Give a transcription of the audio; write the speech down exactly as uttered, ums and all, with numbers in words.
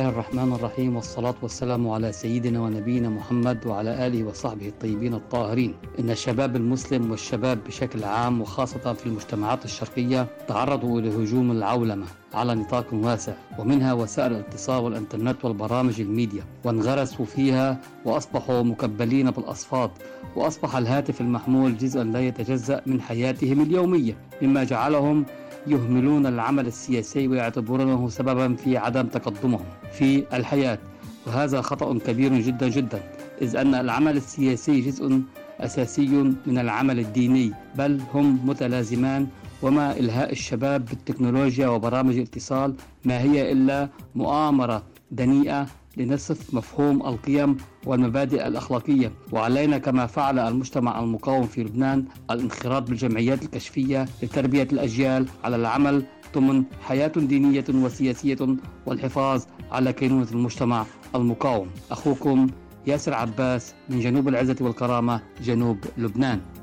الله الرحمن الرحيم، والصلاة والسلام على سيدنا ونبينا محمد وعلى آله وصحبه الطيبين الطاهرين. إن الشباب المسلم والشباب بشكل عام وخاصة في المجتمعات الشرقية تعرضوا لهجوم العولمة على نطاق واسع، ومنها وسائل الاتصال والإنترنت والبرامج الميديا، وانغرسوا فيها وأصبحوا مكبلين بالأصفاد، وأصبح الهاتف المحمول جزءا لا يتجزأ من حياتهم اليومية، مما جعلهم يهملون العمل السياسي ويعتبرونه سببا في عدم تقدمهم في الحياة. وهذا خطأ كبير جدا جدا، إذ أن العمل السياسي جزء أساسي من العمل الديني، بل هم متلازمان. وما إلهاء الشباب بالتكنولوجيا وبرامج الاتصال ما هي إلا مؤامرة دنيئة لنصف مفهوم القيم والمبادئ الأخلاقية. وعلينا كما فعل المجتمع المقاوم في لبنان الانخراط بالجمعيات الكشفية لتربية الأجيال على العمل ضمن حياة دينية وسياسية والحفاظ على كينونة المجتمع المقاوم. أخوكم ياسر عباس من جنوب العزة والكرامة، جنوب لبنان.